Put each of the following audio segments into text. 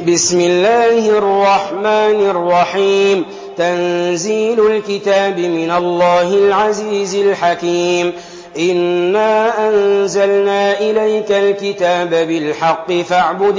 بسم الله الرحمن الرحيم تنزيل الكتاب من الله العزيز الحكيم إنا أنزلنا إليك الكتاب بالحق فاعبد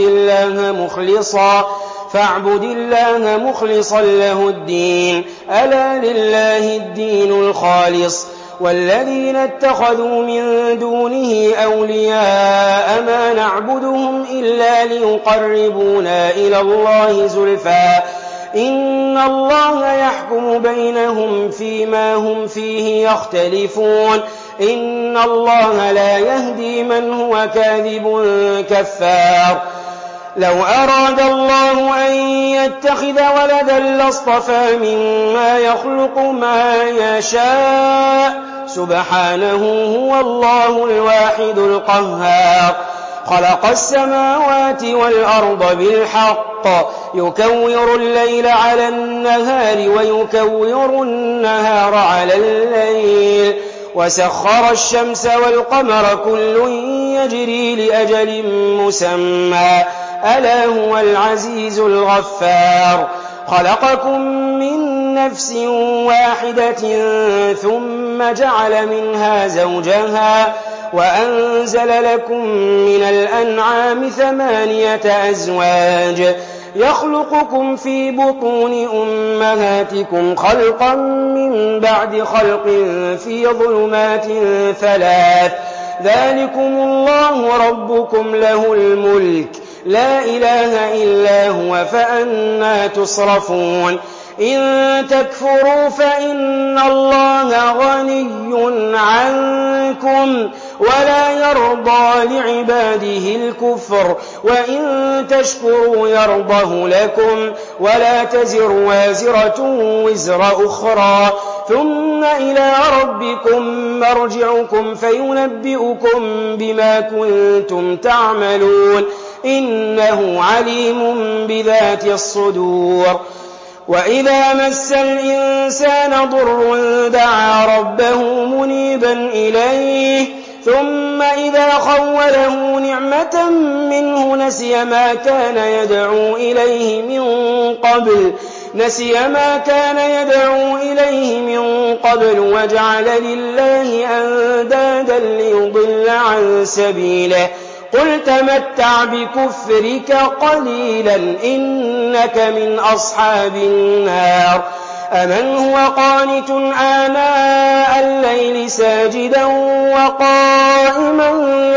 الله مخلصا له الدين ألا لله الدين الخالص والذين اتخذوا من دونه أولياء ما نعبدهم إلا ليقربونا إلى الله زلفى إن الله يحكم بينهم فيما هم فيه يختلفون إن الله لا يهدي من هو كاذب كفار لو أراد الله أن يتخذ ولدا لاصطفى مما يخلق ما يشاء سبحانه هو الله الواحد القهار خلق السماوات والأرض بالحق يكور الليل على النهار ويكور النهار على الليل وسخر الشمس والقمر كل يجري لأجل مسمى ألا هو العزيز الغفار خلقكم من نفس واحدة ثم جعل منها زوجها وأنزل لكم من الأنعام 8 أزواج يخلقكم في بطون أمهاتكم خلقا من بعد خلق في ظلمات 3 ذلكم الله ربكم له الملك لا إله إلا هو فأنى تصرفون إن تكفروا فإن الله غني عنكم ولا يرضى لعباده الكفر وإن تشكروا يرضه لكم ولا تزر وازرة وزر أخرى ثم إلى ربكم مرجعكم فينبئكم بما كنتم تعملون إنه عليم بذات الصدور وإذا مس الإنسان ضر دعا ربه منيبا إليه ثم إذا خوله نعمة منه نسي ما كان يدعو إليه من قبل وجعل لله أندادا ليضل عن سبيله قل تمتع بكفرك قليلا إنك من أصحاب النار أمن هو قانت آناء الليل ساجدا وقائما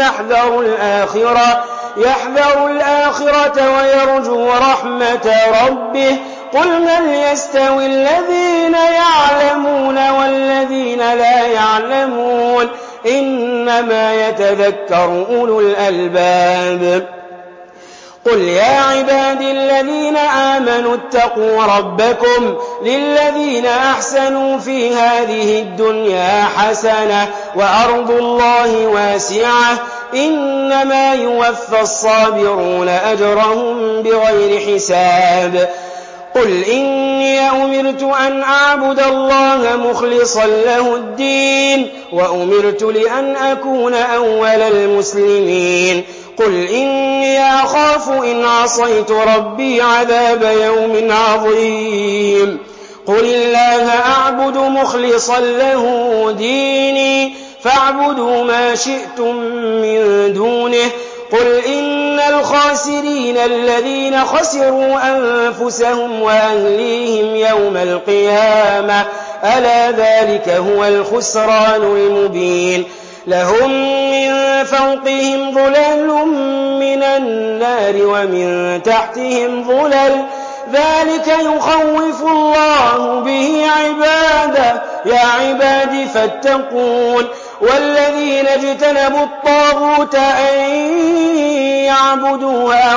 يحذر الآخرة ويرجو رحمة ربه قل هل يستوي الذين يعلمون والذين لا يعلمون إنما يتذكر أولو الألباب قل يا عبادي الذين آمنوا اتقوا ربكم للذين أحسنوا في هذه الدنيا حسنة وأرض الله واسعة إنما يوفى الصابرون أجرهم بغير حساب قل إني أمرت أن أعبد الله مخلصا له الدين وأمرت لأن أكون أول المسلمين قل إني أخاف إن عصيت ربي عذاب يوم عظيم قل الله أعبد مخلصا له ديني فاعبدوا ما شئتم من دونه قل إن الخاسرين الذين خسروا أنفسهم وأهليهم يوم القيامة ألا ذلك هو الخسران المبين لهم من فوقهم ظلل من النار ومن تحتهم ظلل ذلك يخوف الله به عباده يا عباد فاتقون والذين اجتنبوا الطاغوت أن يعبدوها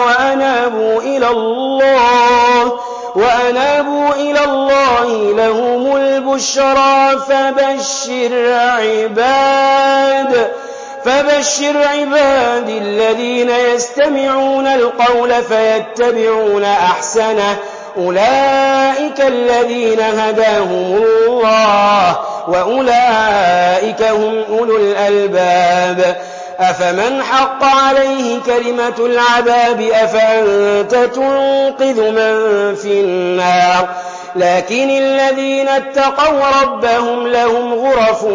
وأنابوا إلى الله لهم البشرى فبشر عباد الذين يستمعون القول فيتبعون أحسنه أولئك الذين هداهم الله وأولئك هم أولو الألباب أفمن حق عليه كلمة العذاب أفأنت تنقذ من في النار لكن الذين اتقوا ربهم لهم غرف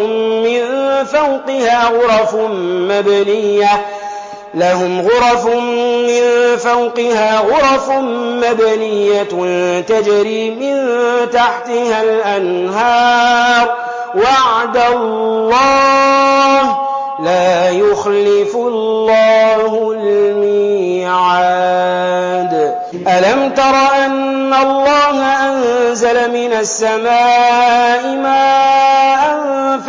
من فوقها غرف مبنية تجري من تحتها الأنهار وعد الله لا يخلف الله الميعاد ألم تر أن الله أنزل من السماء ماء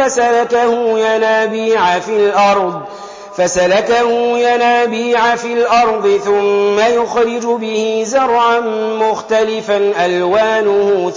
فسلكه ينابيع في الأرض ثم يخرج به زرعا مختلفا ألوانه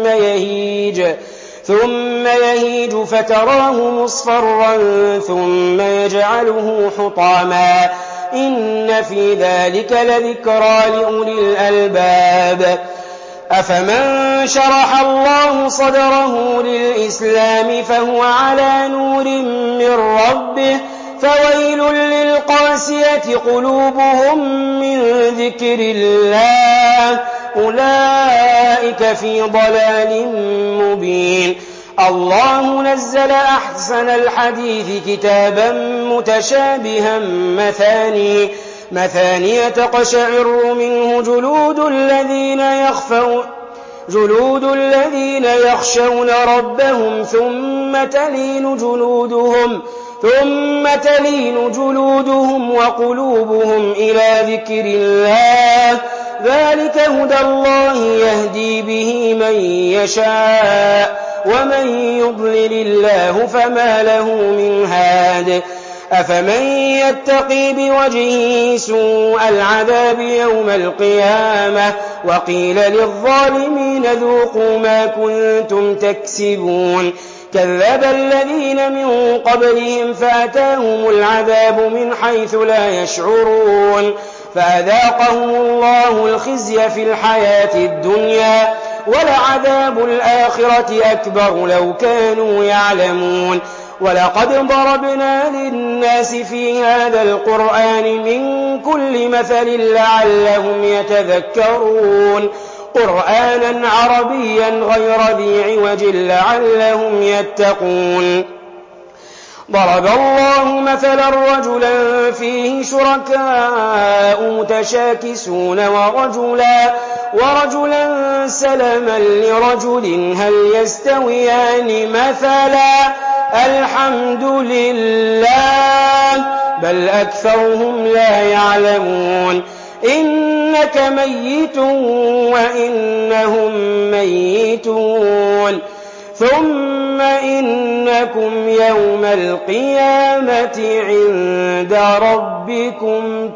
ثم يهيج فتراه مصفرا ثم يجعله حطاما إن في ذلك لذكرى لأولي الألباب أفمن شرح الله صدره للإسلام فهو على نور من ربه فويل للقاسية قلوبهم من ذكر الله أولئك في ضلال مبين الله نزل أحسن الحديث كتابا متشابها مثانية تقشعر منه جلود الذين يخشون ربهم ثم تلين جلودهم وقلوبهم إلى ذكر الله ذلك هدى الله يهدي به من يشاء ومن يضلل الله فما له من هاد أفمن يتقي بوجهه سوء العذاب يوم القيامة وقيل للظالمين ذوقوا ما كنتم تكسبون كذب الذين من قبلهم فأتاهم العذاب من حيث لا يشعرون فأذاقهم الله الخزي في الحياة الدنيا ولعذاب الآخرة أكبر لو كانوا يعلمون ولقد ضربنا للناس في هذا القرآن من كل مثل لعلهم يتذكرون قرآنا عربيا غير ذي عوج لعلهم يتقون ضرب الله مثلا رجلا فيه شركاء متشاكسون ورجلا سلما لرجل هل يستويان مثلا الحمد لله بل أكثرهم لا يعلمون إنك ميت وإنهم ميتون ثم إنكم يوم القيامة عند ربكم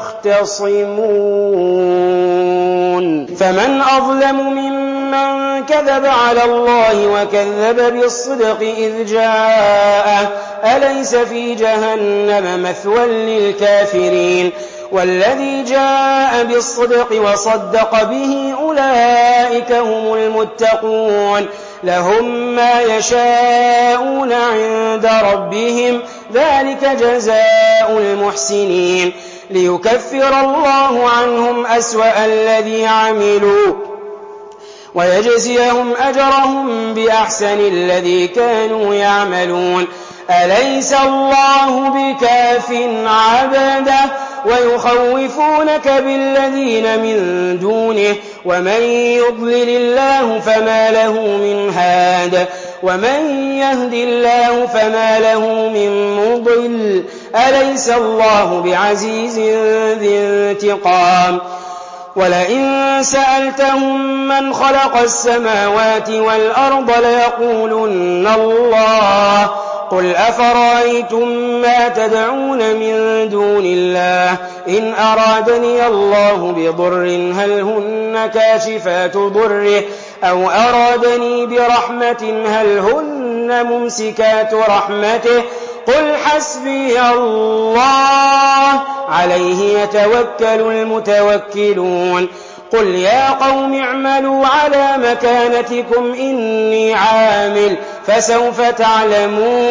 تختصمون فمن أظلم ممن كذب على الله وكذب بالصدق إذ جاءه أليس في جهنم مثوى للكافرين والذي جاء بالصدق وصدق به أولئك هم المتقون لهم ما يشاءون عند ربهم ذلك جزاء المحسنين ليكفر الله عنهم أسوأ الذي عملوا ويجزيهم أجرهم بأحسن الذي كانوا يعملون أليس الله بكاف عبده ويخوفونك بالذين من دونه ومن يضلل الله فما له من هاد ومن يهد الله فما له من مضل أليس الله بعزيز ذي انتقام ولئن سألتهم من خلق السماوات والأرض ليقولن الله قل أفرأيتم ما تدعون من دون الله إن أرادني الله بضر هل هن كاشفات ضره أو أرادني برحمة هل هن ممسكات رحمته قل حسبي الله عليه يتوكل المتوكلون قل يا قوم اعملوا على مكانتكم إني عامل فسوف تعلمون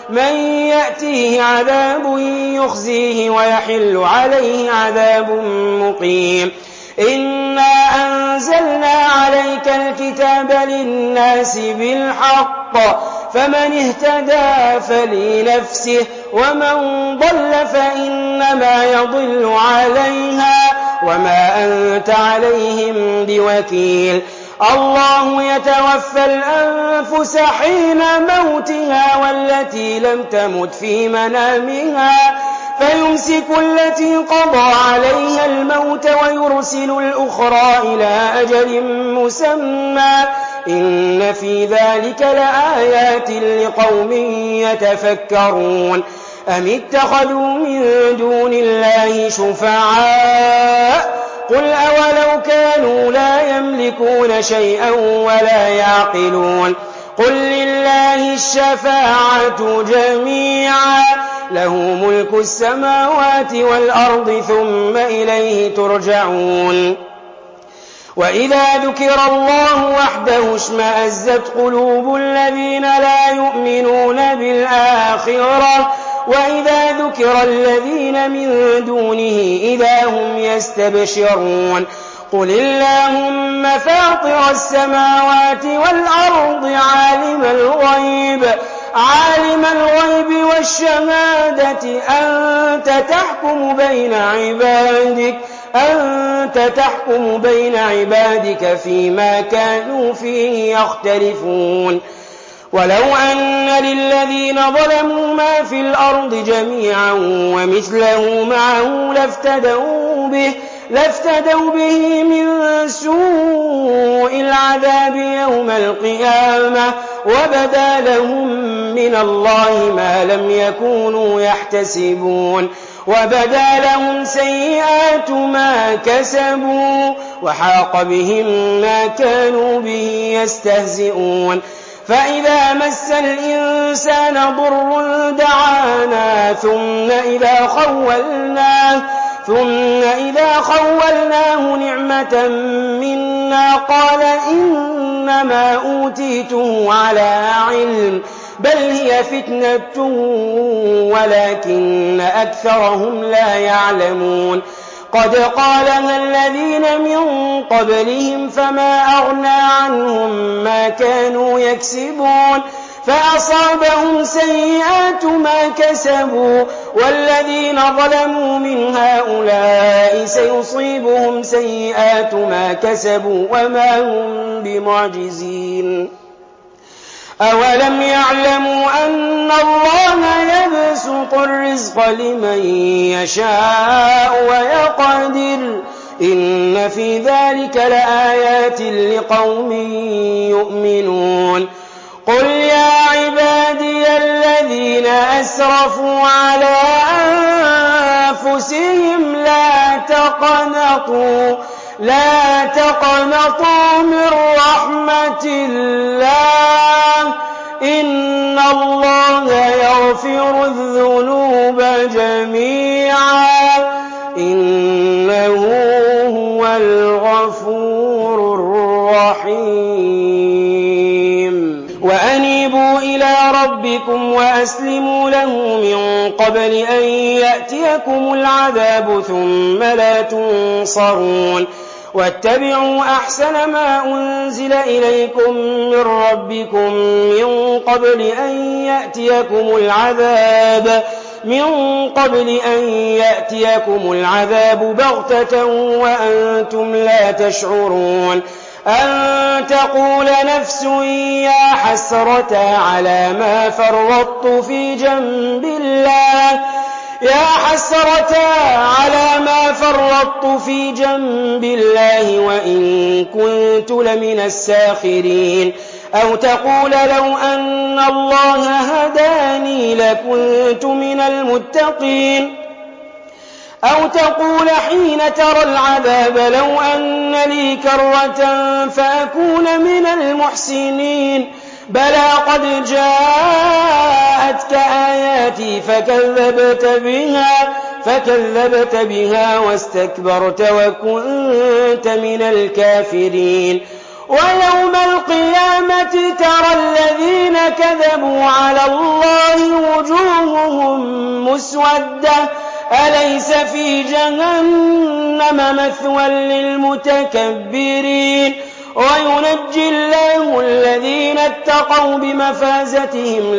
من يأتيه عذاب يخزيه ويحل عليه عذاب مقيم إنا أنزلنا عليك الكتاب للناس بالحق فمن اهتدى فلنفسه ومن ضل فإنما يضل عليها وما أنت عليهم بوكيل الله يتوفى الأنفس حين موتها والتي لم تمت في منامها فيمسك التي قضى عليها الموت ويرسل الأخرى إلى أجل مسمى إن في ذلك لآيات لقوم يتفكرون أم اتخذوا من دون الله شفعاء قل أولو كانوا لا يملكون شيئا ولا يعقلون قل لله الشفاعة جميعا له ملك السماوات والأرض ثم إليه ترجعون وإذا ذكر الله وحده اشمأزت قلوب الذين لا يؤمنون بالآخرة وإذا ذكر الذين من دونه إذا هم يستبشرون قل اللهم فاطر السماوات والأرض عالم الغيب والشهادة أنت تحكم بين عبادك فيما كانوا فيه يختلفون ولو أن للذين ظلموا ما في الأرض جميعا ومثله معه لافتدوا به من سوء العذاب يوم القيامة وبدا لهم من الله ما لم يكونوا يحتسبون وبدا لهم سيئات ما كسبوا وحاق بهم ما كانوا به يستهزئون فإذا مس الإنسان ضر دعانا ثم إذا خولناه نعمة منا قال إنما أوتيته على علم بل هي فتنة ولكن أكثرهم لا يعلمون قد قالها الذين من قبلهم فما أغنى عنهم ما كانوا يكسبون فأصابهم سيئات ما كسبوا والذين ظلموا من هؤلاء سيصيبهم سيئات ما كسبوا وما هم بمعجزين أولم يعلموا أن الله يبسط الرزق لمن يشاء ويقدر إن في ذلك لآيات لقوم يؤمنون قل يا عبادي الذين أسرفوا على أنفسهم لا تقنطوا من رحمة الله إن الله يغفر الذنوب جميعا إنه هو الغفور الرحيم وأنيبوا إلى ربكم وأسلموا له من قبل أن يأتيكم العذاب ثم لا تنصرون واتبعوا أحسن ما أنزل إليكم من ربكم من قبل أن يأتيكم العذاب بغتة وأنتم لا تشعرون أن تقول نفس يا حسرة على ما فرطت في جنب الله وإن كنت لمن الساخرين أو تقول لو أن الله هداني لكنت من المتقين أو تقول حين ترى العذاب لو أن لي كرة فأكون من المحسنين بلى قد جاءتك آياتي فكذبت بها واستكبرت وكنت من الكافرين ويوم القيامة ترى الذين كذبوا على الله وجوههم مسودة أليس في جهنم مثوى للمتكبرين وينجي الله الذين اتقوا بمفازتهم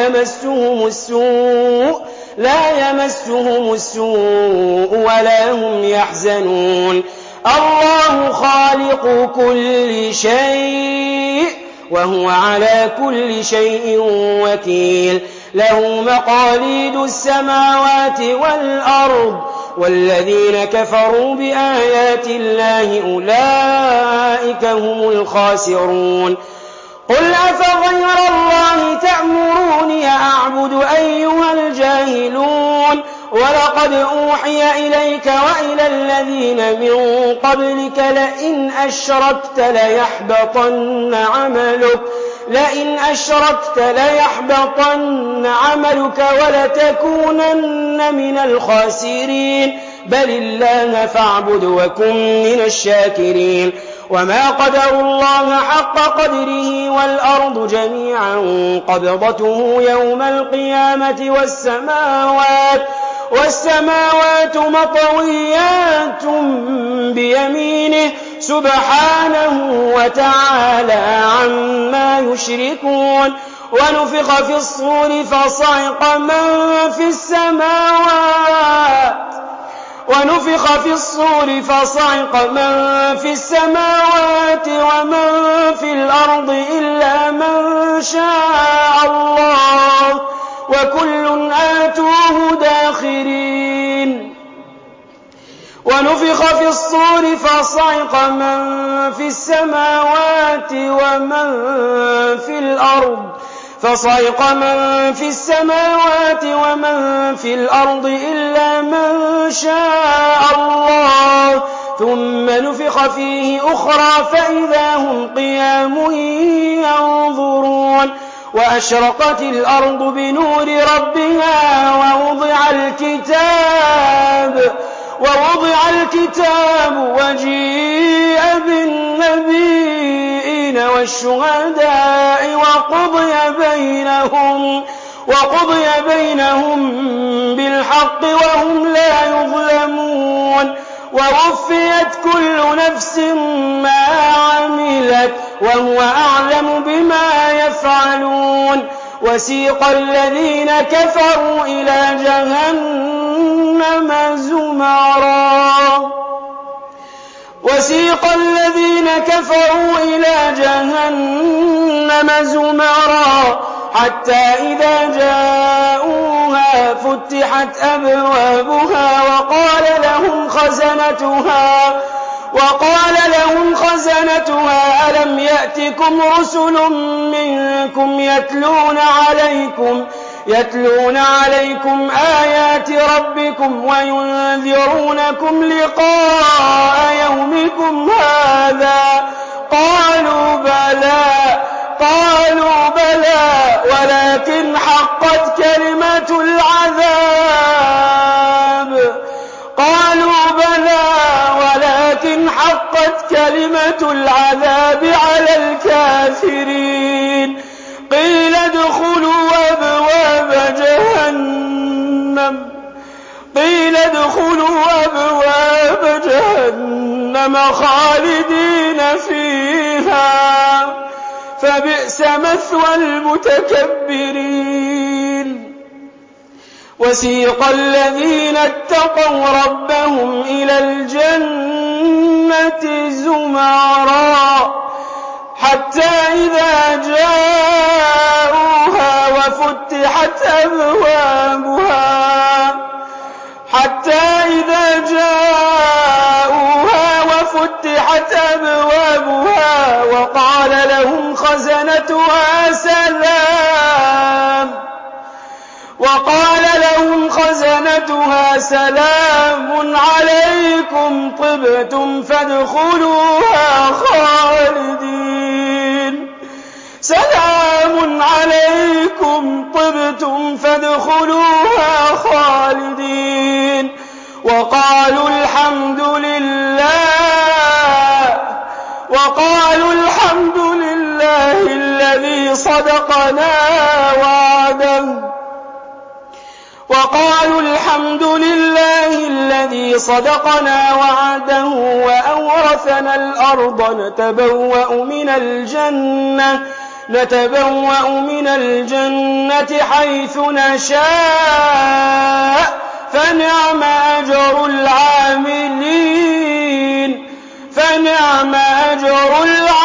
لا يمسهم السوء ولا هم يحزنون الله خالق كل شيء وهو على كل شيء وكيل له مقاليد السماوات والأرض والذين كفروا بآيات الله أولئك هم الخاسرون قل أفغير الله تأمروني أعبد أيها الجاهلون ولقد أوحي إليك وإلى الذين من قبلك لئن أشركت ليحبطن عملك ولتكونن من الخاسرين بل الله فاعبد وكن من الشاكرين وما قدروا الله حق قدره والأرض جميعا قبضته يوم القيامة والسماوات مطويات بيمينه سبحانه وتعالى عما يشركون ونفخ في الصور فصعق من في السماوات ومن في الأرض إلا من شاء الله وكل آتوه داخرين ونفخ في الصور فصعق من في السماوات ومن في الأرض إلا من شاء الله ثم نفخ فيه أخرى فإذا هم قيام ينظرون وأشرقت الأرض بنور ربها ووضع الكتاب وجيء بالنبيين والشهداء وقضي بينهم بالحق وهم لا يظلمون ووفيت كل نفس ما عملت وهو أعلم بما يفعلون وسيق الذين كفروا إلى جهنم زمرا حتى إذا جاءوها فتحت أبوابها وقال لهم خزنتها ألم يأتكم رسل منكم يتلون عليكم آيات ربكم وينذرونكم لقاء يومكم هذا قالوا بلى ولكن حقت كلمة العذاب على الكافرين قيل ادخلوا أبواب جهنم خالدين فيها فبئس مثوى المتكبرين وسيق الذين اتقوا ربهم إلى الجنة زمرا حتى إذا جاءوها وفتحت أبوابها وقال لهم خزنتها سلام عليكم طبتم فادخلوها خالدين وقالوا الحمد صدقنا وعده وقالوا الحمد لله الذي صدقنا وعده وأورثنا الأرض نتبوأ من الجنة حيث نشاء فنعم أجر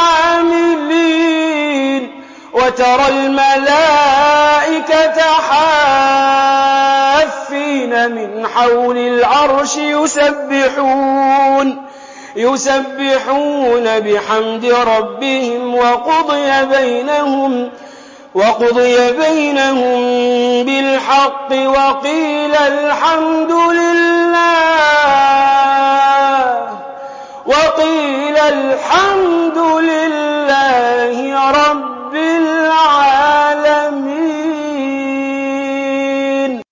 العاملين وترى الملائكة حافين من حول العرش يسبحون بحمد ربهم وقضي بينهم بالحق وقيل الحمد